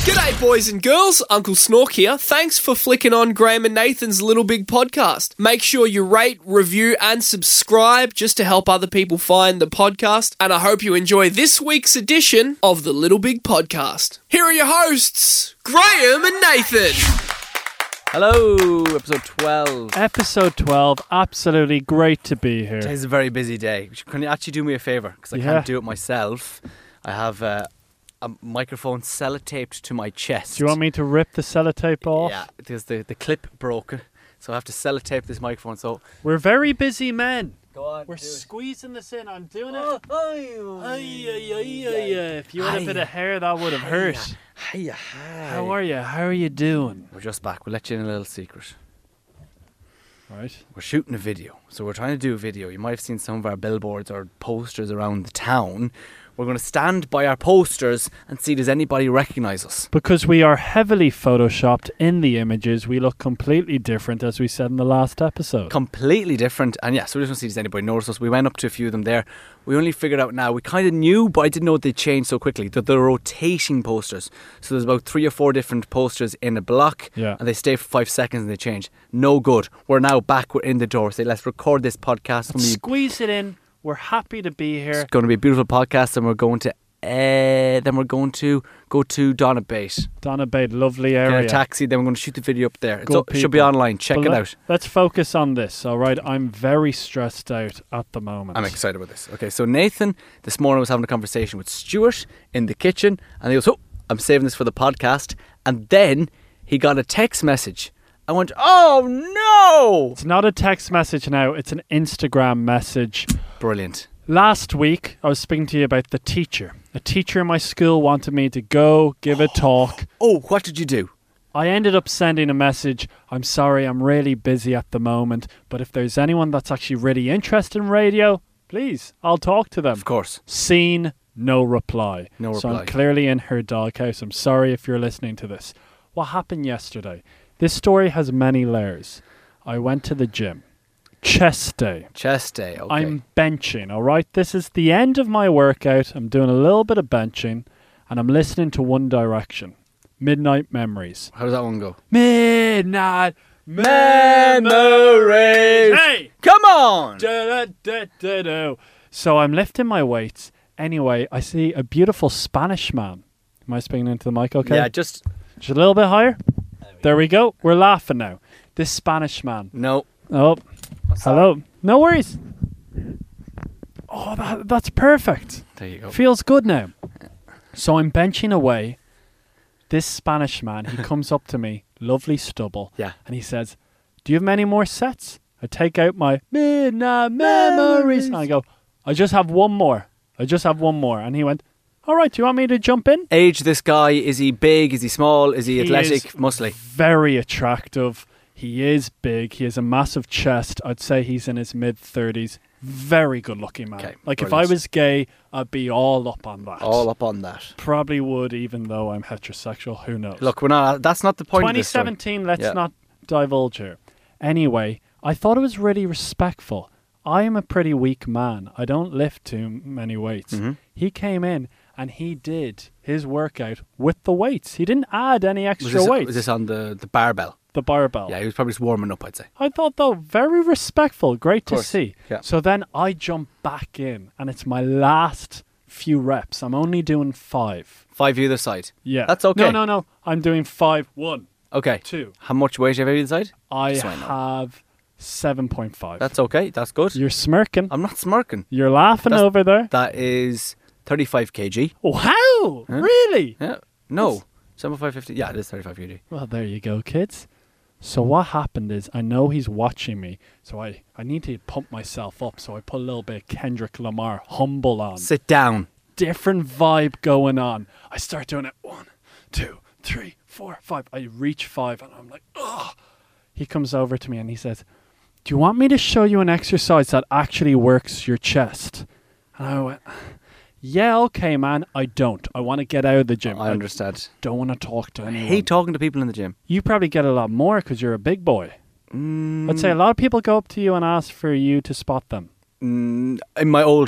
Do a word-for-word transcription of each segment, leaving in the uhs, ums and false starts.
G'day, boys and girls. Uncle Snork here. Thanks for flicking on Graham and Nathan's Little Big Podcast. Make sure you rate, review, and subscribe just to help other people find the podcast. And I hope you enjoy this week's edition of the Little Big Podcast. Here are your hosts, Graham and Nathan. Hello, episode twelve. Episode twelve, absolutely great to be here. Today's a very busy day. Can you actually do me a favour? Because I Yeah. can't do it myself. I have uh, a microphone sellotaped to my chest. Do you want me to rip the sellotape off? Yeah, because the, the clip broke. So I have to sellotape this microphone. So We're very busy men. go on. We're do it. squeezing this in. I'm doing it. Oh, oh, Ay, ay, ay, ay, ay. If you had a bit of hair, that would have hurt. Hiya, How are you? How are you doing? We're just back. We'll let you in a little secret. Right. We're shooting a video. So we're trying to do a video. You might have seen some of our billboards or posters around the town. We're going to stand by our posters and see does anybody recognise us. Because we are heavily photoshopped in the images, we look completely different, as we said in the last episode. Completely different. And yeah, so we just want to see does anybody notice us. We went up to a few of them there. We only figured out now, we kind of knew, but I didn't know they changed so quickly. That they're rotating posters. So there's about three or four different posters in a block. Yeah. And they stay for five seconds and they change. No good. We're now back. We're in the door. Say, let's record this podcast. Let's squeeze it in. We're happy to be here. It's going to be a beautiful podcast, and we're going to uh, then we're going to go to Donabate. Donabate, lovely Get area. a taxi. Then we're going to shoot the video up there. It's Good up, it should be people. online. Check But it let- out. Let's focus on this, all right? I'm very stressed out at the moment. I'm excited about this. Okay, so Nathan this morning was having a conversation with Stuart in the kitchen, and he goes, "Oh, I'm saving this for the podcast." And then he got a text message. I went, "Oh no!" It's not a text message now, it's an Instagram message. Brilliant. Last week, I was speaking to you about the teacher. A teacher in my school wanted me to go give a talk. Oh, what did you do? I ended up sending a message. I'm sorry, I'm really busy at the moment, but if there's anyone that's actually really interested in radio, please, I'll talk to them. Of course. Seen, no reply. No So reply. I'm clearly in her doghouse. I'm sorry if you're listening to this. What happened yesterday? This story has many layers. I went to the gym. Chest day. Chest day. Okay. I'm benching, all right? This is the end of my workout. I'm doing a little bit of benching, and I'm listening to One Direction. Midnight Memories. How does that one go? Midnight Memories. Hey! Come on. Da-da-da-da-do. So I'm lifting my weights. Anyway, I see a beautiful Spanish man. Am I speaking into the mic okay? Yeah, just Just a little bit higher. There we go. We're laughing now. This Spanish man. no. Oh, What's that? hello. No worries. Oh, that, that's perfect. There you go. Feels good now. So I'm benching away. This Spanish man, he comes up to me, lovely stubble, Yeah. and he says, "Do you have many more sets?" I take out my midnight memories. And I go, "I just have one more. I just have one more." And he went, "All right, do you want me to jump in?" Age this guy, is he big? Is he small? Is he, He athletic? is Muscly? Very attractive. He is big. He has a massive chest. I'd say he's in his mid thirties. Very good looking man. Okay, like if brilliant. I was gay, I'd be all up on that. All up on that. Probably would, even though I'm heterosexual. Who knows? Look, we're not. That's not the point of this story. twenty seventeen, let's Yeah. not divulge here. Anyway, I thought it was really respectful. I am a pretty weak man. I don't lift too many weights. Mhm. He came in and he did his workout with the weights. He didn't add any extra Was this, weights. was this on the, the barbell? The barbell. Yeah, he was probably just warming up, I'd say. I thought, though, very respectful. Great to course, see. yeah. So then I jump back in, and it's my last few reps. I'm only doing five. Five either side. Yeah. That's okay. No, no, no. I'm doing five. One, Okay. two. How much weight do you have either side? I So I know. have seven point five. That's okay. That's good. You're smirking. I'm not smirking. You're laughing That's- over there. That is thirty-five kilograms. Wow! Huh? Really? Yeah. No. seventy-five fifty. Yeah, it is thirty-five kilograms. Well, there you go, kids. So what happened is, I know he's watching me, so I, I need to pump myself up. So I put a little bit of Kendrick Lamar, Humble on. Sit down. Different vibe going on. I start doing it. One, two, three, four, five. I reach five, and I'm like, ugh. He comes over to me and he says, "Do you want me to show you an exercise that actually works your chest?" And I went, "Yeah, okay, man. I don't. I want to get out of the gym. I understand. don't want to talk to I anyone." hate talking to people in the gym. You probably get a lot more because you're a big boy. Mm, I'd say a lot of people go up to you and ask for you to spot them. mm, in my old gym.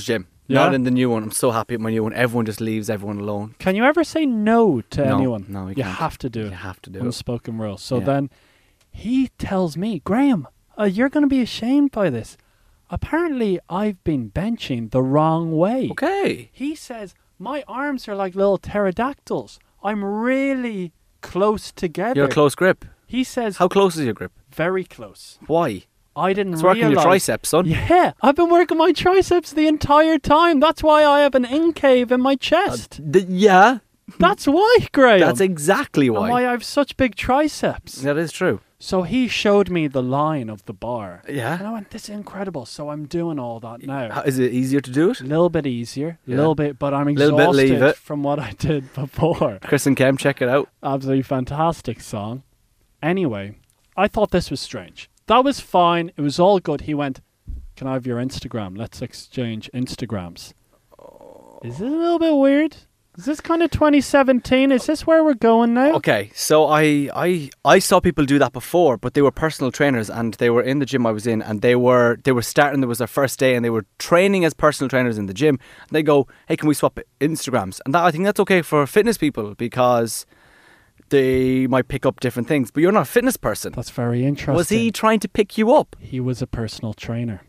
Not Yeah? in the new one. I'm so happy with my new one. Everyone just leaves everyone alone. Can you ever say no to No, anyone? no, you you can't. have to do You it. have to do it. Unspoken rule. So Yeah. then he tells me, Graham, uh, you're going to be ashamed by this. Apparently, I've been benching the wrong way. Okay. He says, my arms are like little pterodactyls. I'm really close together. Your close grip. He says, How close is your grip? very close. Why? I didn't It's working your realize. triceps, son. Yeah, I've been working my triceps the entire time. That's why I have an incave in my chest. Th- yeah. That's why, Graham. That's exactly And why. why I have such big triceps. That is true. So he showed me the line of the bar. And Yeah. I went, this is incredible. So I'm doing all that now. How- Is it easier to do it? A little bit easier, a Yeah. little bit, but I'm Little bit, exhausted leave it. from what I did before. Chris and Kem, check it out. Absolutely fantastic song. Anyway, I thought this was strange. That was fine. It was all good. He went, can I have your Instagram? Let's exchange Instagrams. Is it a little bit weird? Is this kind of twenty seventeen? Is this where we're going now? Okay, so I, I I saw people do that before, but they were personal trainers and they were in the gym I was in, and they were they were starting. There was their first day, and they were training as personal trainers in the gym. And they go, "Hey, can we swap Instagrams?" And that I think that's okay for fitness people because they might pick up different things. But you're not a fitness person. That's very interesting. Was he trying to pick you up He was a personal trainer.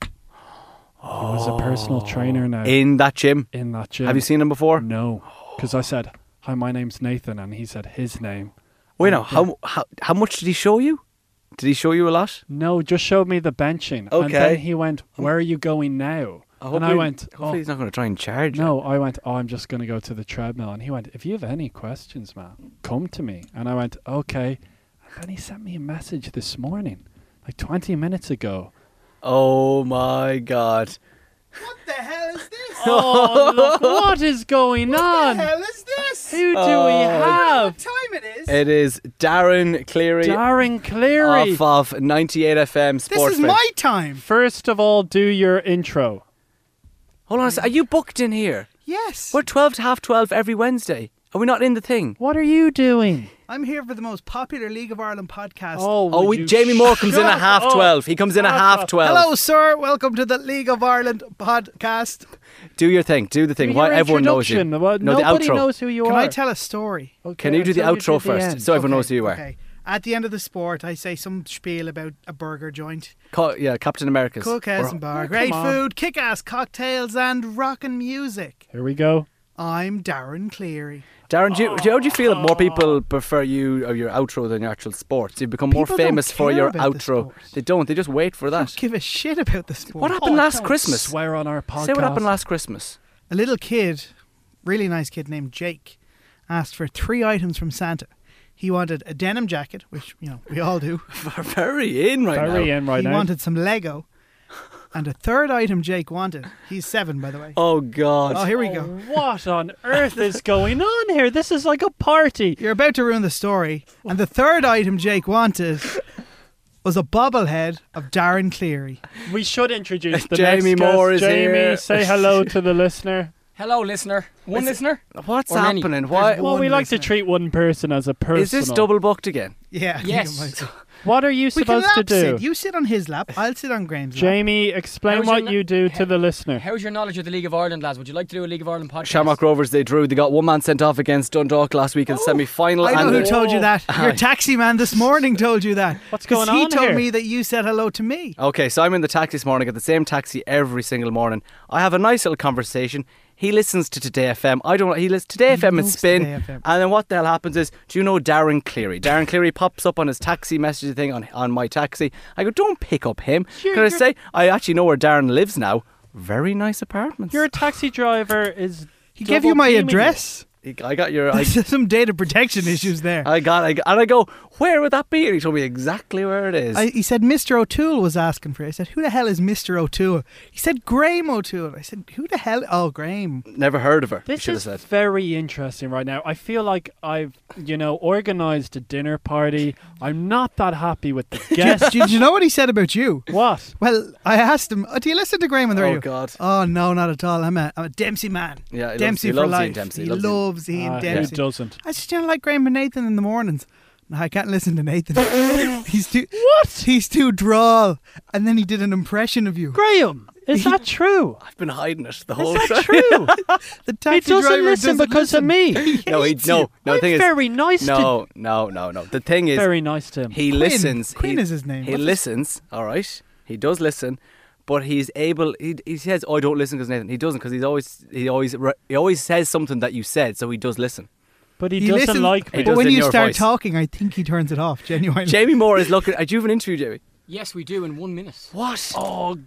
He was a personal trainer now in that gym? in that gym. Have you seen him before? No, because I said, hi, my name's Nathan, and he said his name. Wait, no. And How how how much did he show you? Did he show you a lot? No, just showed me the benching. And Okay. then he went, where are you going now? I hope and I he- went, Hopefully oh, he's not going to try and charge you. no, I went, oh, I'm just going to go to the treadmill. And he went, if you have any questions, man, come to me. And I went, okay. And then he sent me a message this morning, like twenty minutes ago. Oh my god. What the hell is this? Oh, look, what is going What on? the hell is this? Who do Oh. we I don't know have? what time it is. It is Darren Cleary Darren Cleary. off of ninety-eight F M this Sports. is my time. First of all, do your intro. Hold on a second. Are you booked in here? Yes. We're twelve to half twelve every Wednesday. Are we not in the thing? What are you doing? I'm here for the most popular League of Ireland podcast. Oh, Oh, would we, you Jamie Moore comes in shut at half up? twelve. He comes in at half twelve. Hello, sir. Welcome to the League of Ireland podcast. Do your thing. Do the thing. Do Why your everyone knows you. introduction. Well, No, the nobody outro. knows who you Can are. I tell a story? Okay, Can you do the until outro do the first, end. so everyone Okay, knows who you are? Okay. At the end of the sport, I say some spiel about a burger joint. Ca- yeah, Captain America's. Cookhouse Or- and bar. Oh, Great come on. food, kick-ass cocktails and rockin' music. Here we go. I'm Darren Cleary. Darren, do you, do you- how do you feel that more people prefer you or your outro than your actual sports? You've become more People don't famous for care your about the outro. sports. They don't. They just wait for I that. don't give a shit about the sport. What happened Oh, last don't Christmas? Swear on our podcast. Say what happened last Christmas. A little kid, really nice kid named Jake, asked for three items from Santa. He wanted a denim jacket, which, you know, we all do. Very in right Very now. in right he now. wanted some Lego. And a third item Jake wanted. He's seven, by the way. Oh God. Oh, here we Oh, go. what on earth is going on here? This is like a party. You're about to ruin the story. And the third item Jake wanted was a bobblehead of Darren Cleary. We should introduce the Jamie next Moore guest. is Jamie, here. say hello to the listener. Hello, listener. One Is it- listener? What's Or many. happening? Why? There's Well, one we like to listener. treat one person as a person. Is this double booked again? Yeah. I think Yes. it might be. What are you We can supposed to lap do? sit. You sit on his lap. I'll sit on Graham's lap. Jamie, explain How's what your you na- do he- to the listener. How's your knowledge of the League of Ireland, lads? Would you like to do a League of Ireland podcast? Shamrock Rovers, they drew. They got one man sent off against Dundalk last week in the semi-final. I know and who told you that. Your Aye. taxi man this morning told you that. What's 'Cause going he on told here? me that you said hello to me. Okay, so I'm in the taxi this morning. I get the same taxi every single morning. I have a nice little conversation. He listens to Today F M. I don't. He listens to Today F M and loves Spin. Today F M. And then what the hell happens is, do you know Darren Cleary? Darren Cleary pops up on his taxi message thing on on my taxi. I go, don't pick up him. You're- Can I you're- say I actually know where Darren lives now? Very nice apartments. Your taxi driver is. He gave you my double teaming address. I got your. I, There's some data protection issues there. I got. I got, and I go, where would that be? And he told me exactly where it is. I, he said Mister O'Toole was asking for it. I said, who the hell is Mister O'Toole? He said Graham O'Toole. I said, who the hell? Oh, Graham. Never heard of her. This should have is said. very interesting right now. I feel like I've, you know, organised a dinner party. I'm not that happy with the guests. Did you know what he said about you? What? Well, I asked him, oh, do you listen to Graham on the Oh radio? God. Oh, no, not at all. I'm a, I'm a Dempsey man. Yeah, he Dempsey loves, he for loves life. Ian Dempsey. He loves Ian. loves Ian Ah, Dempsey. Who doesn't? I just don't like Graham and Nathan in the mornings. No, I can't listen to Nathan. he's too What? he's too droll. And then he did an impression of you. Graham. Is that true? I've been hiding it the Is whole that time. true? The He taxi doesn't driver listen doesn't because listen. of me. No, he hates no. you. No, the I'm thing is, very nice to no, no, no, no. The thing is, Very nice to him. he Quinn. listens. Quinn he, is his name. He What's his- listens. All right, he does listen, but he's able. He, he says, "Oh, I don't listen because Nathan." He doesn't because he's always he always re- he always says something that you said, so he does listen. But he, He doesn't listens- like He me. does But when in you your start voice. talking, I think he turns it off. Genuinely. Jamie Moore is looking. Do you have an interview, Jamie? Yes, we do in one minute. What? Oh,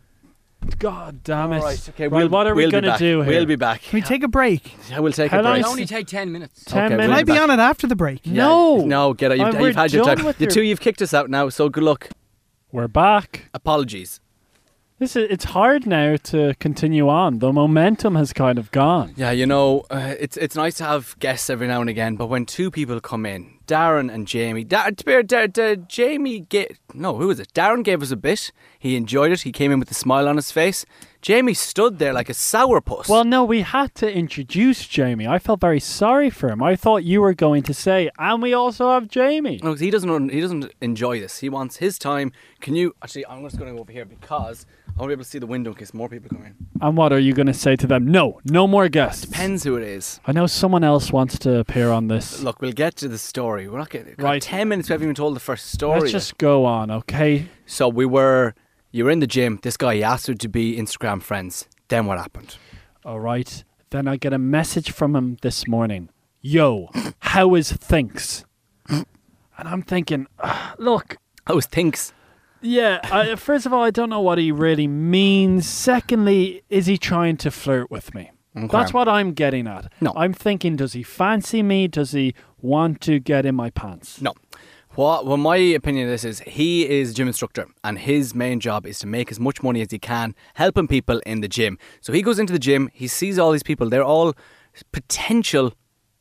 God damn it. All right, okay. Well, we'll, what are we we'll be going to back. do here? We'll be back. Can we take a break? Yeah, we'll take How a long break. It'll is- only take ten minutes. Ten Okay, Can we'll minutes. I be back. on it after the break? Yeah, No. no, get out. You've, Uh, we're you've had your done time. with The your- two you've kicked us out now, so good luck. We're back. Apologies. This is, it's hard now to continue on. The momentum has kind of gone. Yeah, you know, uh, it's it's nice to have guests every now and again, but when two people come in, Darren and Jamie, da- da- da- da- Jamie gave, no, who was it? Darren gave us a bit. He enjoyed it. He came in with a smile on his face. Jamie stood there like a sourpuss. Well, no, we had to introduce Jamie. I felt very sorry for him. I thought you were going to say, and we also have Jamie. no, 'cause he doesn't. He doesn't enjoy this. He wants his time. Can you actually? I'm just going to go over here because I want to be able to see the window in case more people come in. And what are you going to say to them? No, no more guests. Depends who it is. I know someone else wants to appear on this. Look, we'll get to the story. We're not getting Right. Ten minutes. We haven't even told the first story. Let's yet. just go on, okay? So we were. You were in the gym. This guy he asked you to be Instagram friends. Then what happened? All right. Then I get a message from him this morning. Yo, how is thinks? And I'm thinking, ah, look, I was thinks. yeah, I, first of all, I don't know what he really means. Secondly, is he trying to flirt with me? Okay. That's what I'm getting at. No. I'm thinking, does he fancy me? Does he want to get in my pants? No. What, well, my opinion of this is he is a gym instructor and his main job is to make as much money as he can helping people in the gym. So he goes into the gym, he sees all these people, they're all potential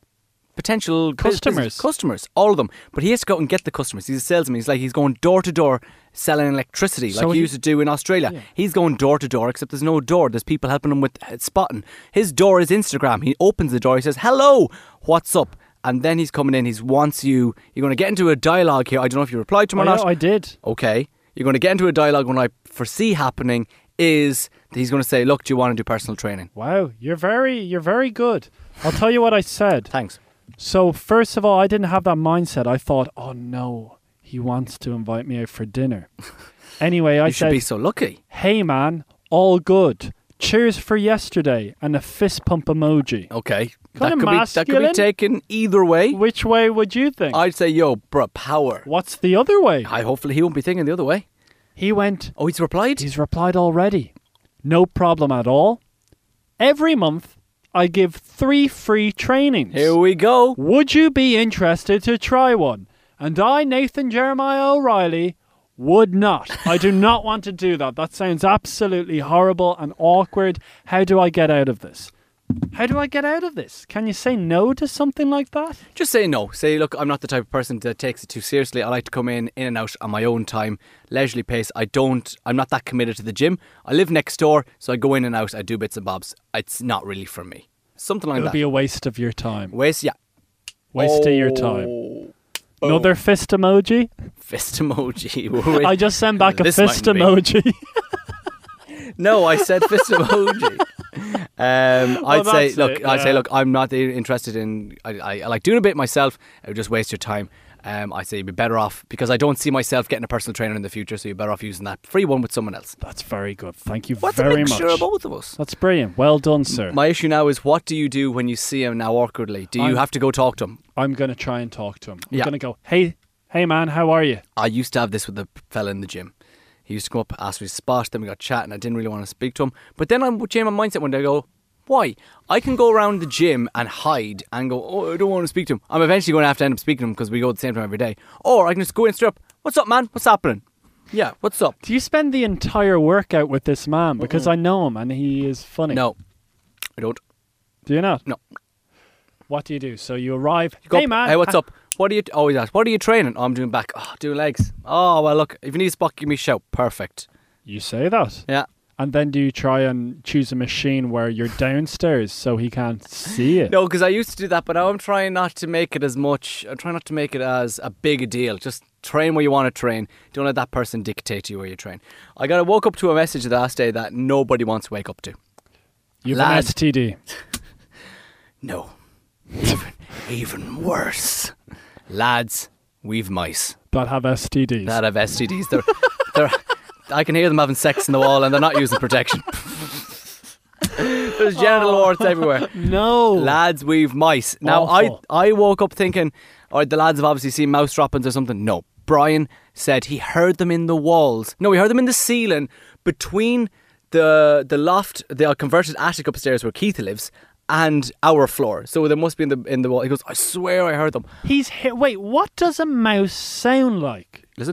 potential bus- Customers. business- customers, all of them. But he has to go out and get the customers. He's a salesman. He's like he's going door to door selling electricity So like he he- used to do in Australia. Yeah. He's going door to door, except there's no door. There's people helping him with uh, spotting. His door is Instagram. He opens the door. He says, "Hello, what's up?" And then he's coming in. He wants you. You're going to get into a dialogue here. I don't know if you replied to him Oh, or yeah, not. I did. Okay. You're going to get into a dialogue. What I foresee happening is that he's going to say, "Look, do you want to do personal training?" Wow, you're very, you're very good. I'll tell you what I said. Thanks. So first of all, I didn't have that mindset. I thought, oh no, he wants to invite me out for dinner. Anyway, I you should said, be so lucky. hey man, all good. Cheers for yesterday, and a fist pump emoji. Okay. Kinda that, could be, that could be masculine. taken either way. Which way would you think? I'd say, yo, bruh, power. What's the other way? I hopefully he won't be thinking the other way. He went, Oh, he's replied? he's replied already. No problem at all. Every month, I give three free trainings. Here we go. Would you be interested to try one? And I, Nathan Jeremiah O'Reilly, would not. I do not want to do that. That sounds absolutely horrible and awkward. How do I get out of this? How do I get out of this? Can you say no to something like that? Just say no. Say, look, I'm not the type of person that takes it too seriously. I like to come in, in and out on my own time, leisurely pace. I don't, I'm not that committed to the gym. I live next door, so I go in and out. I do bits and bobs. It's not really for me. Something like It would that. be a waste of your time. Waste, yeah. Waste of your time. Oh, Another fist emoji? fist emoji. I just sent back a This fist mightn't be. emoji. No, I said fist emoji. Um, I'd say, that's look, it, I'd say, yeah. look, I'm not interested in. I, I, I like doing a bit myself. It would just waste your time. Um, I'd say you'd be better off because I don't see myself getting a personal trainer in the future. So you're better off using that free one with someone else. That's very good. Thank you What's very a mixture much. of both of us? That's brilliant. Well done, sir. My issue now is what do you do when you see him now awkwardly? Do you I'm- have to go talk to him? I'm going to try and talk to him. I'm Yeah. going to go, hey, hey man, how are you? I used to have this with the fella in the gym. He used to come up, ask me his spot, then we got chatting. I didn't really want to speak to him. But then I changed my mindset one day. I go, why? I can go around the gym and hide and go, oh, I don't want to speak to him. I'm eventually going to have to end up speaking to him because we go at the same time every day. Or I can just go in straight up. What's up, man? What's happening? Yeah, what's up? Do you spend the entire workout with this man? Because I know him and he is funny. No, I don't. Do you not? No. What do you do? So you arrive. You go hey up, man. Hey, what's ha- up? What are you, always ask, what are you training? Oh, I'm doing back. Oh, doing legs. Oh, well, look, if you need a spot, give me a shout. Perfect. You say that. Yeah. And then do you try and choose a machine where you're downstairs so he can't see it? No, because I used to do that, but now I'm trying not to make it as much. I'm trying not to make it as a big a deal. Just train where you want to train. Don't let that person dictate to you where you train. I got woke up to a message the last day that nobody wants to wake up to. You've an Lad. S T D. No. Even, even worse. Lads, we've mice That have S T Ds. that have S T Ds. They're, they're, I can hear them having sex in the wall and they're not using protection. There's genital warts everywhere. No. Lads, we've mice. Now, I, Awful. I woke up thinking, all right, the lads have obviously seen mouse droppings or something. No. Brian said he heard them in the walls. No, he heard them in the ceiling between the the loft, the converted attic upstairs where Keith lives, and our floor. So they must be in the in the wall. He goes, I swear I heard them. He's hit. Wait, what does a mouse sound like? Listen.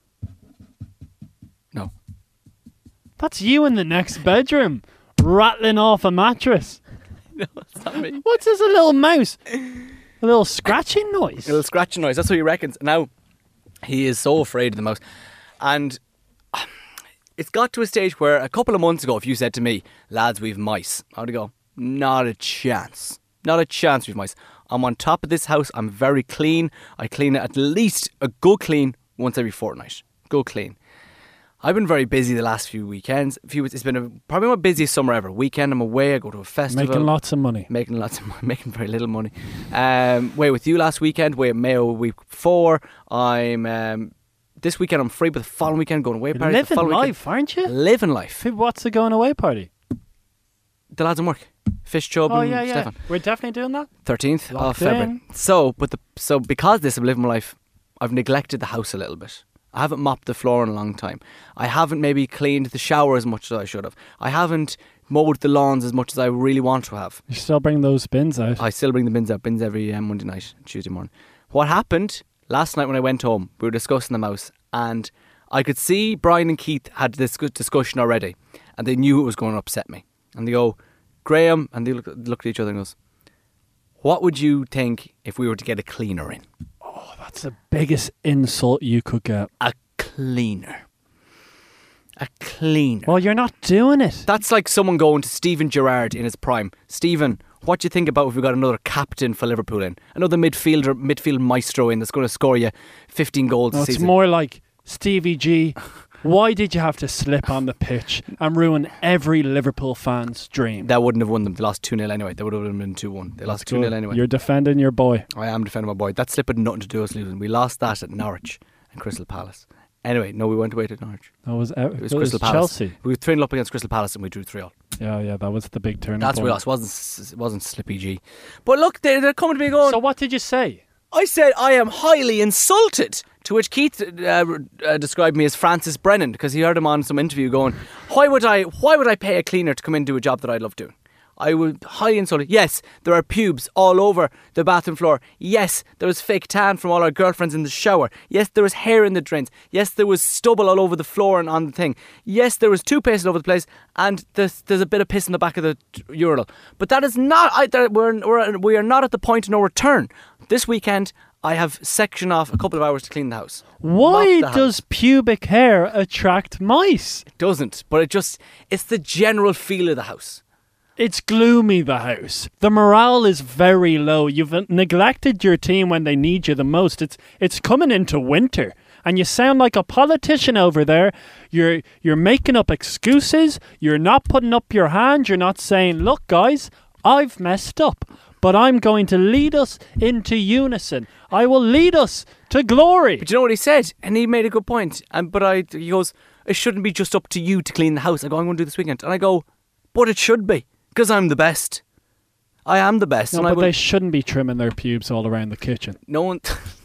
No. That's you in the next bedroom, rattling off a mattress. No, it's not me. What's this, a little mouse? A little scratching noise. A little scratching noise. That's what he reckons. Now, he is so afraid of the mouse. And it's got to a stage where a couple of months ago, if you said to me, lads, we've mice, I would go, not a chance. Not a chance we've mice. I'm on top of this house. I'm very clean. I clean it at least a good clean once every fortnight. Go clean. I've been very busy the last few weekends. Few, it's been a, probably my busiest summer ever. Weekend, I'm away. I go to a festival. Making lots of money. Making lots of money. Making very little money. Um, away with you last weekend. Away at Mayo week four. I'm um, this weekend I'm free, but the following weekend going away You're party. the living following life, aren't you? Weekend, living life. What's the going away party? The lads in work. Fish Chub Oh and yeah, yeah. Stefan. We're definitely doing that. thirteenth of Locked February. in. So, but the so because this I'm living my life, I've neglected the house a little bit. I haven't mopped the floor in a long time. I haven't maybe cleaned the shower as much as I should have. I haven't mowed the lawns as much as I really want to have. You still bring those bins out. I still bring the bins out, bins every um, Monday night, Tuesday morning. What happened last night when I went home, we were discussing the mouse, and I could see Brian and Keith had this good discussion already, and they knew it was going to upset me. And they go, Graham, and they look, look at each other and goes, what would you think if we were to get a cleaner in? Oh, that's the biggest insult you could get. A cleaner. A cleaner. Well, you're not doing it. That's like someone going to Steven Gerrard in his prime. Stephen, what do you think about if we got another captain for Liverpool in? Another midfielder, midfield maestro in that's going to score you fifteen goals No, a it's season? more like, Stevie G, why did you have to slip on the pitch and ruin every Liverpool fan's dream? That wouldn't have won them. They lost two nil anyway. They would have been two one. They lost two nil anyway. You're defending your boy. I am defending my boy. That slip had nothing to do with us losing. We lost that at Norwich and Crystal Palace. Anyway, no, we went away to Norwich. That was, uh, It was it was Crystal Palace. Chelsea. We were three nil up against Crystal Palace and we drew three all. Yeah, yeah, that was the big turning That's point. where we lost. It wasn't, s- it wasn't Slippy G. But look, they're, they're coming to me going, So what did you say? I said I am highly insulted. To which Keith uh, uh, described me as Francis Brennan because he heard him on some interview going, why would I why would I pay a cleaner to come in and do a job that I love doing? I would highly insulted. Yes, there are pubes all over the bathroom floor. Yes, there was fake tan from all our girlfriends in the shower. Yes, there was hair in the drains. Yes, there was stubble all over the floor and on the thing. Yes, there was toothpaste all over the place, and there's, there's a bit of piss in the back of the urinal. But that is not. I, that we're, we're we are not at the point of no return. This weekend, I have sectioned off a couple of hours to clean the house. Why Mop the house. does pubic hair attract mice? It doesn't, but it just, it's the general feel of the house. It's gloomy, the house. The morale is very low. You've neglected your team when they need you the most. It's it's coming into winter, and you sound like a politician over there. You're you're making up excuses. You're not putting up your hand. You're not saying, look, guys, I've messed up, but I'm going to lead us into unison. I will lead us to glory. But you know what he said? And he made a good point. And But I, he goes, it shouldn't be just up to you to clean the house. I go, I'm going to do this weekend. And I go, but it should be. Because I'm the best. I am the best. No, and I but will, they shouldn't be trimming their pubes all around the kitchen. No one...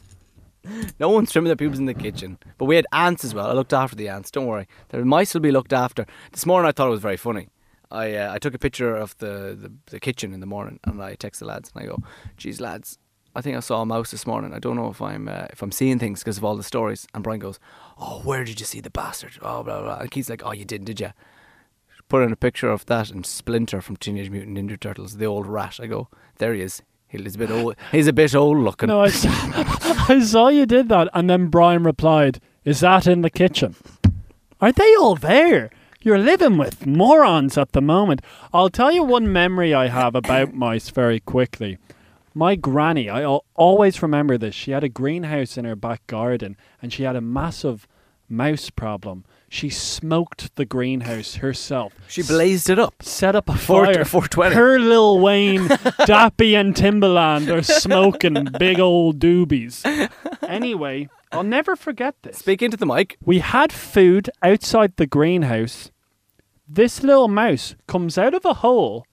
No one's trimming their pubes in the kitchen. But we had ants as well. I looked after the ants. Don't worry. The mice will be looked after. This morning I thought it was very funny. I uh, I took a picture of the, the, the kitchen in the morning and I text the lads and I go, geez lads, I think I saw a mouse this morning. I don't know if I'm uh, if I'm seeing things because of all the stories. And Brian goes, oh, where did you see the bastard? Oh, blah, blah, blah. And Keith's like, oh, you didn't, did you? Put in a picture of that and Splinter from Teenage Mutant Ninja Turtles, the old rat. I go, there he is. He's a bit old. He's a bit old looking. No, I saw, I saw you did that. And then Brian replied, is that in the kitchen? Are they all there? You're living with morons at the moment. I'll tell you one memory I have about mice very quickly. My granny, I al- always remember this. She had a greenhouse in her back garden and she had a massive mouse problem. She smoked the greenhouse herself. She blazed it up. Set up a Four- fire. four twenty. Her, Lil Wayne, Dappy and Timbaland are smoking big old doobies. Anyway, I'll never forget this. Speak into the mic. We had food outside the greenhouse. This little mouse comes out of a hole,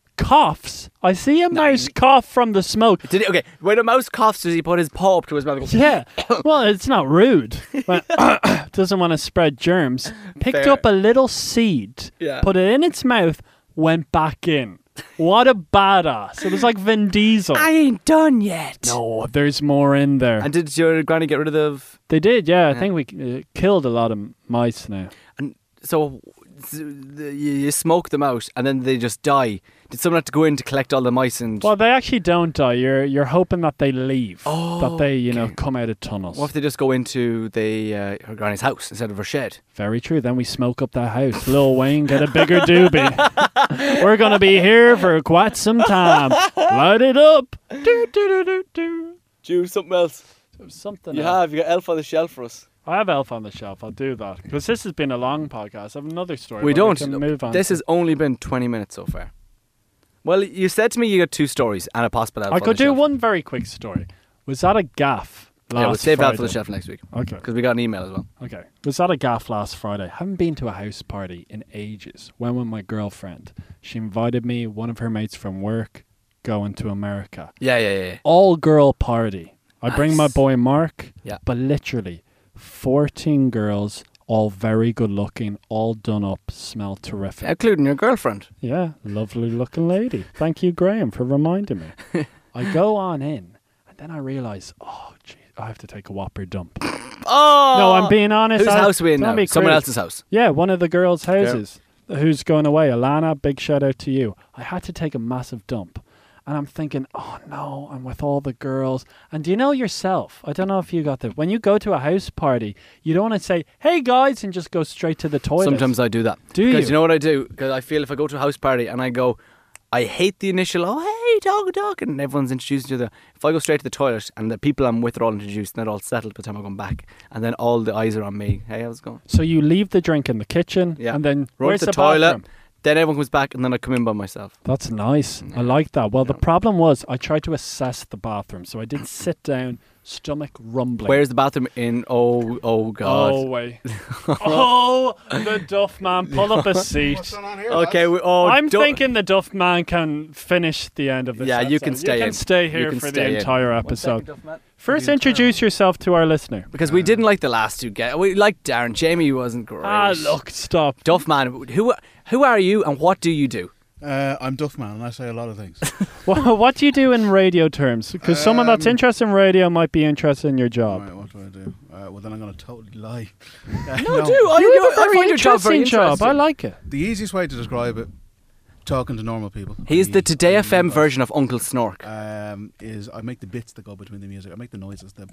coughs. I see a mouse cough from the smoke. Did he, okay, when a mouse coughs, does he put his paw up to his mouth? and go, Yeah, well, it's not rude. But doesn't want to spread germs. Picked Fair. up a little seed, Yeah. put it in its mouth, went back in. What a badass. It was like Vin Diesel. I ain't done yet. No, there's more in there. And did your granny get rid of the... They did, yeah. I Yeah. think we uh, killed a lot of mice now. And so z- the- you you smoke them out and then they just die. Did someone have to go in to collect all the mice and... Well, they actually don't die. You're you're hoping that they leave. Oh, that they, you know, okay. come out of tunnels. What if they just go into the uh, her granny's house instead of her shed? Very true. Then we smoke up that house. Lil Wayne, get a bigger doobie. We're going to be here for quite some time. Light it up. Do, do, do, do, do. Do something else. Something You else. have. You got Elf on the Shelf for us. I have Elf on the Shelf. I'll do that. Because this has been a long podcast. I have another story. We but don't. can move on. This has only been twenty minutes so far. Well, you said to me you got two stories and a possible Elf I on could the do Shelf. one very quick story. Was that a gaff last Yeah, we'll save Friday? Elf on the Shelf next week Okay. because we got an email as well. Okay. Was that a gaff last Friday? Haven't been to a house party in ages. Went with my girlfriend. She invited me, one of her mates from work, going to America. Yeah, yeah, yeah. yeah. All girl party. I bring my Nice. boy Mark, Yeah. but literally fourteen girls, all very good looking, all done up, smell terrific. Including your girlfriend. Yeah, lovely looking lady. Thank you, Graham, for reminding me. I go on in, and then I realise, oh, gee, I have to take a whopper dump. Oh! No, I'm being honest. Whose I- house are we in don't now? be Someone crazy. else's house. Yeah, one of the girls' houses. Who's going away? Alana, big shout out to you. I had to take a massive dump. And I'm thinking, oh no, I'm with all the girls. And do you know yourself? I don't know if you got that. When you go to a house party, you don't want to say, hey guys, and just go straight to the toilet. Sometimes I do that. Do Because you? you know what I do? Because I feel if I go to a house party and I go, I hate the initial, oh, hey, dog, dog, and everyone's introduced to the. If I go straight to the toilet and the people I'm with are all introduced and they're all settled by the time I come back, and then all the eyes are on me, hey, how's it going? So you leave the drink in the kitchen, Yeah. and then Run where's to the, the toilet, bathroom? then everyone comes back, and then I come in by myself. That's nice. Yeah. I like that. Well, the Yeah. problem was I tried to assess the bathroom. So I did sit down, stomach rumbling. Where's the bathroom in? Oh, oh, God. Oh, wait. oh, the Duff Man. Pull up a seat. What's going on here? Okay, we, oh, I'm don't- thinking the Duff Man can finish the end of this Yeah, you episode. can stay You can in. stay You here can for stay the in. entire One episode. second, Duff Man. First, The entire introduce yourself to our listener. Because we didn't like the last two guys. We liked Darren. Jamie wasn't great. Ah, look, stop. Duff Man, who, who are you and what do you do? Uh, I'm Duffman and I say a lot of things. What, what do you do in radio terms? Because someone that's Um, interested in radio might be interested in your job. Right, what do I do? Uh, well, then I'm going to totally lie. No, Uh, do. I, You you- have a I very find your job very interesting job. interesting. I like it. The easiest way to describe it, talking to normal people. He's the I- Today I F M mean, version of Uncle Snork. Um, is I make the bits that go between the music. I make the noises. The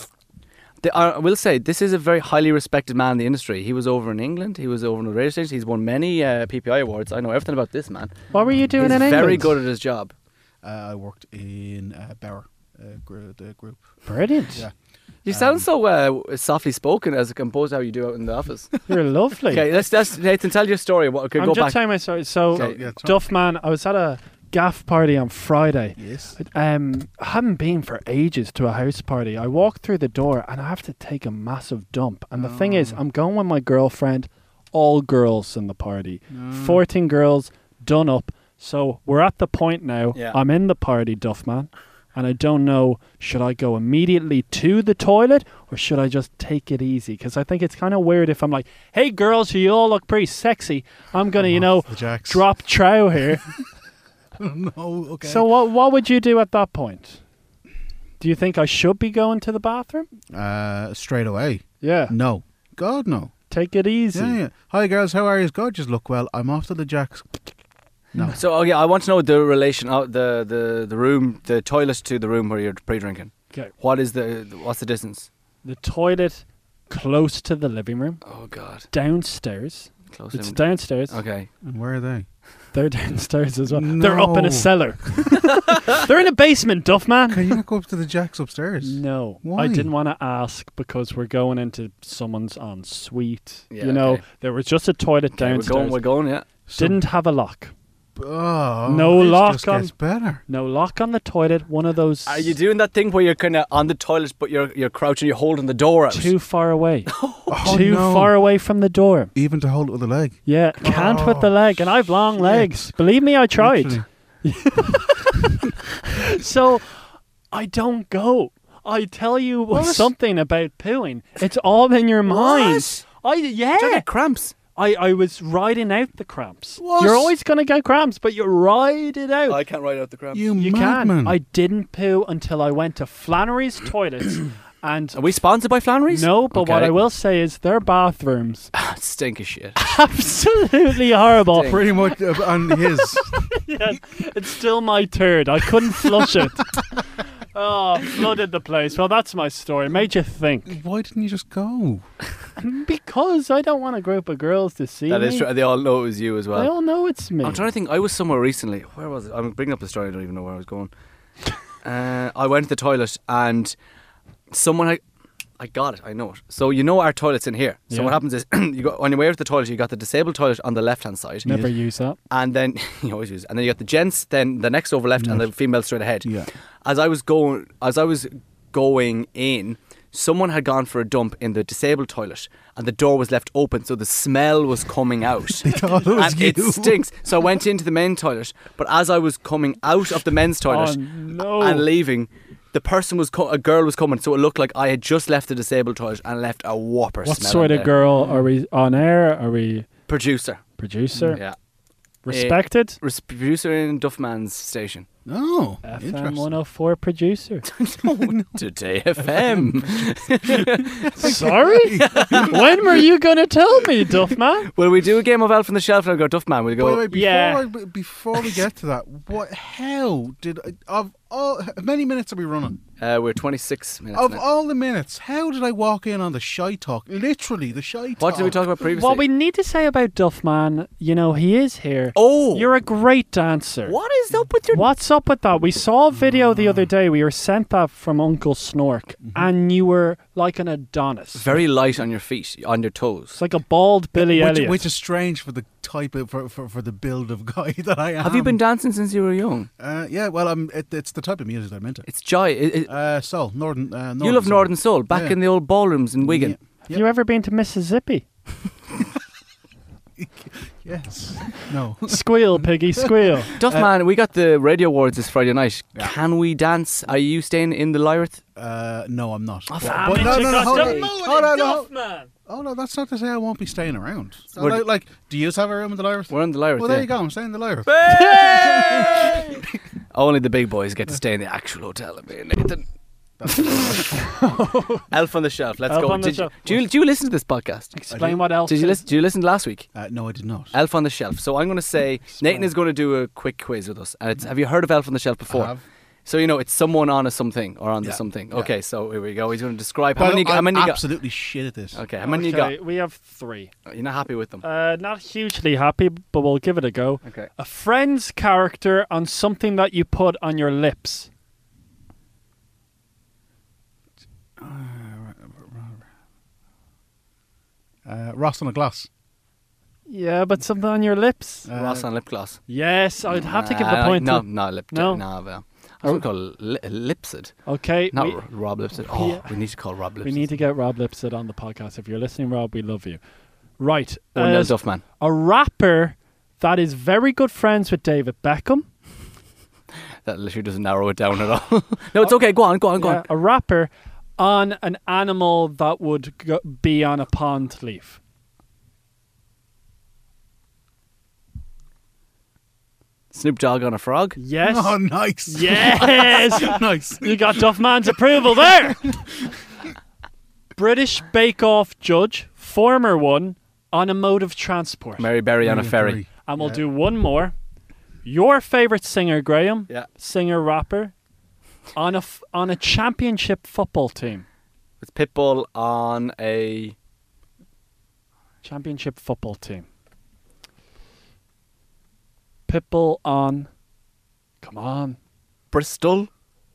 The, I will say, this is a very highly respected man in the industry. He was over in England. He was over in the radio station. He's won many uh, P P I awards. I know everything about this man. What were you doing He's in England? very good at his job. uh, I worked in uh, Bauer, uh, gr- the group. Brilliant. Yeah. You Um, sound so uh, softly spoken as a composer how you do out in the office. You're lovely. Okay, let's, let's Nathan, tell your story. What, okay, I'm go just back. telling my story. So, Okay. yeah, it's Duff Man, I was at a gaff party on Friday. Yes. Um, I hadn't been for ages to a house party. I walked through the door and I have to take a massive dump. And the thing is, Oh. I'm going with my girlfriend, all girls in the party. fourteen girls, done up. So we're at the point now. Yeah. I'm in the party, Duff Man. And I don't know, should I go immediately to the toilet or should I just take it easy? Because I think it's kind of weird if I'm like, hey girls, you all look pretty sexy. I'm going to, you know, the Jacks. drop trow here. no, okay. So what what would you do at that point? Do you think I should be going to the bathroom? uh, straight away. Yeah. No. God, no. Take it easy. Yeah, yeah. Hi, girls. How are you? God, just look well. I'm off to the Jacks. No. So, okay, I want to know the relation, of the, the, the room, the toilet to the room where you're pre-drinking. Okay. What is the, what's the distance? The toilet close to the living room, Oh, God. downstairs. Close It's in. downstairs. Okay. And where are they? They're downstairs as well. They're up in No. a cellar. They're in a basement, Duff man. Can you not go up to the Jacks upstairs? No, Why? I didn't want to ask because we're going into someone's ensuite. Yeah, you know, okay. there was just a toilet Okay, we're downstairs. going. We're going. Yeah. So- Didn't have a lock. Oh, No this lock just on- gets better. No lock on the toilet. One of those. Are you doing that thing where you're kind of on the toilet, but you're you're crouching, you're holding the door out? too far away? Oh, too no. far away from the door. Even to hold it with a leg. Yeah, can't with the Oh, leg, and I've long shit. legs. Believe me, I tried. Literally. So I don't go. I tell you What? something about pooing. It's all in your mind. I yeah. Do you get cramps? I, I was riding out the cramps. What? You're always gonna get cramps, but you ride it out. I can't ride out the cramps. You, you madman. can. I didn't poo until I went to Flannery's toilets, and Are we sponsored by Flannery's? no. But what Okay. I will say is their bathrooms Stink of shit. absolutely horrible. Stink. Pretty much uh, on his. Yes, it's still my turd. I couldn't flush it. Oh, flooded the place. Well, that's my story. Made you think. Why didn't you just go? Because I don't want a group of girls to see That me. is true. They all know it was you as They well. all know it's me. I'm trying to think. I was somewhere recently. Where was it? I'm bringing up the story. I don't even know where I was going. uh, I went to the toilet and someone had. I got it. I know it. So you know our toilet's in here. So Yeah. what happens is you go on your way to the toilet. You got the disabled toilet on the left hand side. Never use that. And then you always use. And then you got the gents. Then the next over left, and the female straight ahead. Yeah. As I was going, as I was going in, someone had gone for a dump in the disabled toilet, and the door was left open, so the smell was coming out. They thought it was and it you. stinks. So I went into the men's toilet, but as I was coming out of the men's toilet Oh, no. and leaving, the person was co- a girl was coming, so it looked like I had just left the disabled toilet and left a whopper What smell. sort on of the girl are we on air? Are we Producer. producer? Yeah. Respected? Res- producer in Duffman's station. Oh, F M interesting. one oh four producer. Today F M. Sorry? When were you going to tell me, Duffman? Will we do a game of Elf on the Shelf and I'll go Duffman? We'll By the go. way, before, Yeah. I, b- before we get to that, what? How did I, of all? How many minutes are we running? Uh, we're twenty-six minutes. Of now. all the minutes, how did I walk in on the shy talk? Literally, the shy talk. What did we talk about previously? What we need to say about Duffman, you know, he is here. Oh, You're a great dancer. what is up with your? What's up with that? We saw a video the other day. We were sent that from Uncle Snork, and you were like an Adonis. Very light on your feet, on your toes. It's like a bald Billy which, Elliot. which is strange for the type of for, for, for the build of guy that I am. Have you been dancing since you were young? Uh, yeah, well, I'm. It, it's the type of music I'm into. It's joy. It, it, Uh, soul, northern. Uh, northern you love soul. Northern Soul. Back Yeah. in the old ballrooms in Wigan. Yeah. You ever been to Mississippi? Yes. No. Squeal, piggy, squeal. Duffman, we got the radio awards this Friday night. Yeah. Can we dance? Are you staying in the Lyrith? Uh, no, I'm not. Oh, But- damn but it, no, you no, no, got hold the on, mood hold on, hold on. man. Oh no, that's not to say I won't be staying around. So, We're- like, like, do you have a room in the Lyrith? We're in the Lyrith. Well, there yeah. you go. I'm staying in the Lyrith. Only the big boys get to stay in the actual hotel. Me and Nathan. Elf on the Shelf. Let's Elf go. on the Did you, Shelf. do you do you listen to this podcast? Explain what else. Did you is- listen? Did you listen to last week? Uh, no, I did not. Elf on the Shelf. So I'm going to say Nathan is going to do a quick quiz with us. And it's, have you heard of Elf on the Shelf before? I have. So you know it's someone on a something or on the Yeah, something. yeah. Okay, so here we go. He's going to describe how Well, many. How I'm many you got? absolutely shit at this. Okay, how many you Okay, got? we have three. You're not happy with them. Uh, not hugely happy, but we'll give it a go. Okay. A friend's character on something that you put on your lips. Uh, Ross on a glass. Yeah, but something on your lips. Uh, Ross on lip gloss. Yes, I'd have to give the Uh, point. No, to, no, lip. No? No, no. I was going to call it li- Lipsid. okay, Not we, R- Rob Lipsid. Oh, Yeah. we need to call Rob Lipsid. we need to get Rob Lipsid on the podcast. If you're listening, Rob, we love you. Right, One uh, nil Duffman. a rapper that is very good friends with David Beckham. That literally doesn't narrow it down at all. No, it's okay. Go on, go on, go Yeah, on. a rapper on an animal that would go, be on a pond leaf. Snoop Dogg on a frog. Yes. Oh, nice. Yes. nice. You got Duffman's approval there. British Bake Off judge, former one, on a mode of transport. Mary Berry on a Brilliant ferry. theory. And we'll Yeah. do one more. Your favorite singer, Graham, Yeah. singer rapper, on a f- on a championship football team. It's Pitbull on a Championship football team. Pitbull on. Come on. Bristol.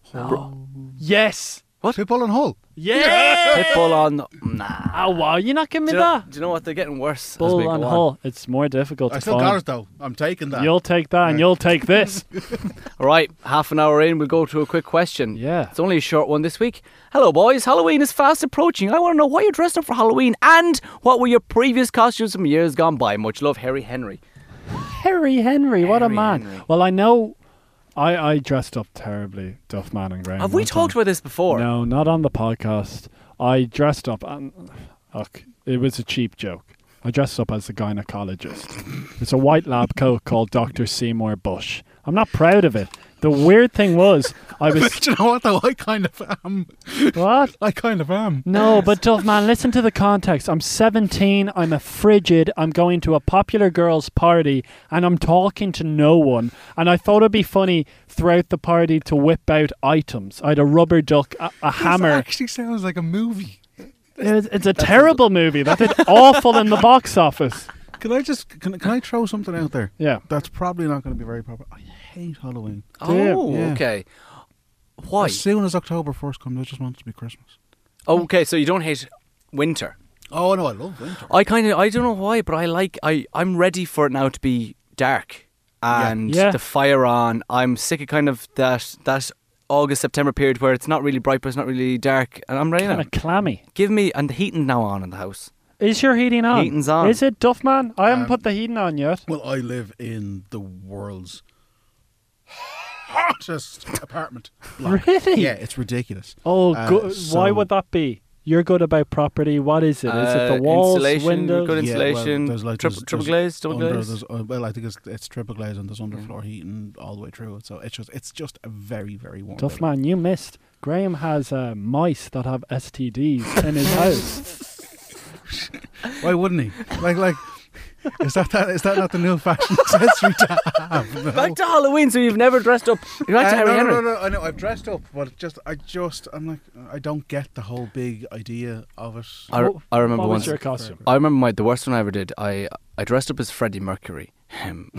Yes. What? Pitbull and Hull. Yeah. Pitbull on. Nah. Oh wow, you're not giving me Do you, know, that. do you know what? They're getting worse. as we Bull on go on. Hull. It's more difficult I to still find. got it though. I'm taking that. You'll take that, and you'll take this. All right, half an hour in, we'll go to a quick question. Yeah. It's only a short one this week. Hello, boys. Halloween is fast approaching. I want to know why you dressed up for Halloween and what were your previous costumes from years gone by. Much love, Harry Henry. Harry Henry, what a Harry man. Henry. Well, I know I, I dressed up terribly, Duffman and Graham. Have we one talked time. about this before? No, not on the podcast. I dressed up, and look, it was a cheap joke. I dressed up as a gynecologist. It's a white lab coat called Doctor Seymour Bush. I'm not proud of it. The weird thing was, I was... Do you know what though? I kind of am. What? I kind of am. No, but Duffman, listen to the context. I'm seventeen, I'm a frigid, I'm going to a popular girls' party, and I'm talking to no one. And I thought it'd be funny throughout the party to whip out items. I had a rubber duck, a, a hammer. This actually sounds like a movie. It's, it's a terrible movie. That did awful in the box office. Can I just can, can I throw something out there? Yeah. That's probably not going to be very popular. I hate Halloween. Oh, Yeah. okay. Why? As soon as October first comes, I just want it to be Christmas. Oh, okay, so you don't hate winter. Oh no, I love winter. I kind of, I don't know why, but I like, I, I'm ready for it now to be dark and Yeah. the fire on. I'm sick of kind of that, that August, September period where it's not really bright, but it's not really dark. And I'm ready Kind now. of clammy. Give me, and the heating's now on in the house. Is your heating on? Heating's on. Is it, Duffman? I haven't Um, put the heating on yet. Well, I live in the world's hottest apartment block. Really? Yeah, it's ridiculous. Oh, Uh, go- why so- would that be? You're good about property. What is it? Is it Uh, the walls, insulation, windows? good Yeah, well, insulation, there's like- triple, there's- triple there's glaze, double Under- glaze. there's, uh, well, I think it's it's triple glaze and there's underfloor heating all the way through it. So it's just it's just a very very warm. Tough building. man, you missed. Graham has uh, mice that have S T Ds in his house. Why wouldn't he? Like like. Is that, that is that not the new fashion accessory to have? No. Back to Halloween, so you've never dressed up. You're back to Uh, Harry no, Henry. no, no, no, I know I've dressed up, but just I just I'm like I don't get the whole big idea of it. I, What- I remember what was once. your costume? I remember my the worst one I ever did. I I dressed up as Freddie Mercury. Um,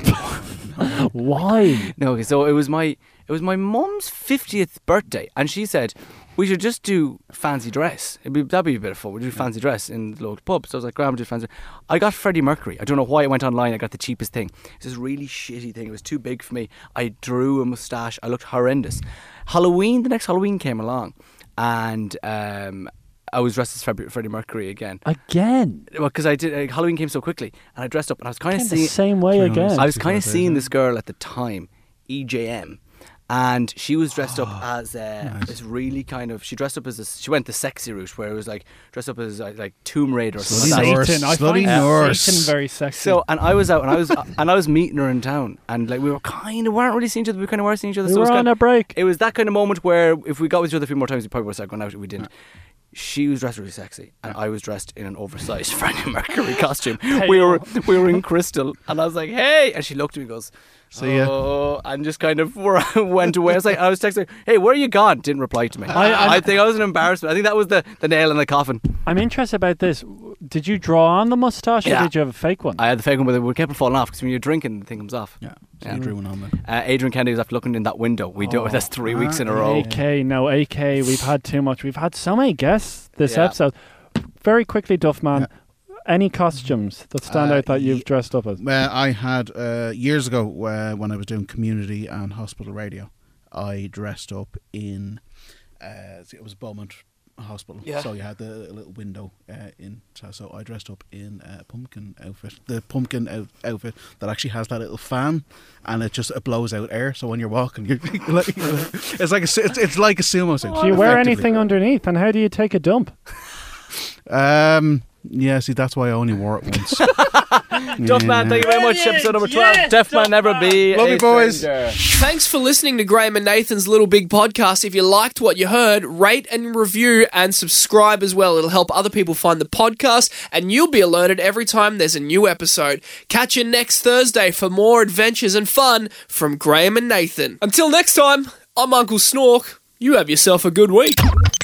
Why? no, okay, so it was my it was my mum's fiftieth birthday, and she said we should just do fancy dress. It'd be, that'd be a bit of fun. We'd do fancy dress in the local pub. So I was like, Grandma, do fancy. I got Freddie Mercury. I don't know why I went online. I got the cheapest thing. It's this really shitty thing. It was too big for me. I drew a moustache. I looked horrendous. Halloween, the next Halloween came along, and um, I was dressed as Freddie, Freddie Mercury again. Again? Well, because I did uh, Halloween came so quickly, and I dressed up, and I was kind of Kinda seeing. same way Three hundred again. I was kind of sixty-five seeing days, this girl at the time, E J M, and she was dressed up as uh, nice. this really kind of. She dressed up as this. She went the sexy route, where it was like dressed up as uh, like Tomb Raider or something Slutty like that. Norse. Satan. I Slutty find Norse. Satan very sexy. So, and I was out, and I was and I was meeting her in town, and like we were kind of weren't really seeing each other. We kind of were seeing each other. we so it was were on kind a break. it was that kind of moment where if we got with each other a few more times, we probably would have started going out. If we didn't. She was dressed really sexy, and I was dressed in an oversized Freddie Mercury costume. We were we were in Crystal, and I was like, "Hey!" And she looked at me, and goes, See ya. "Oh," and just kind of went away. I was like, I was texting, her, "Hey, where are you gone?" Didn't reply to me. I- I, I- think I was an embarrassment. I think that was the, the nail in the coffin. I'm interested about this. Did you draw on the moustache or Yeah. did you have a fake one? I had the fake one, but it kept falling off because when you're drinking, the thing comes off. Yeah, so Yeah. you drew one on then. Uh, Adrian Kennedy was after looking in that window. We do Oh. it. That's three Ah, weeks in a yeah. row. A K, no, A K. We've had too much. We've had so many guests this Yeah. episode. Very quickly, Duffman, any costumes that stand Uh, out that you've ye- dressed up as? Uh, I had uh, years ago uh, when I was doing community and hospital radio. I dressed up in uh, it was Beaumont Hospital, Yeah. so you had the little window uh, in. So, so I dressed up in a pumpkin outfit, the pumpkin out- outfit that actually has that little fan, and it just it blows out air. So when you're walking, you're like, it's like a, su- it's, it's like a sumo suit. Do you wear effectively. anything underneath, and how do you take a dump? Um, yeah, see, that's why I only wore it once. Duff Man, thank you very much. Episode number twelve. Deaf Man Never Be Love a you, boys. Stranger. Thanks for listening to Graham and Nathan's Little Big Podcast. If you liked what you heard, rate and review and subscribe as well. It'll help other people find the podcast, and you'll be alerted every time there's a new episode. Catch you next Thursday for more adventures and fun from Graham and Nathan. Until next time, I'm Uncle Snork. You have yourself a good week.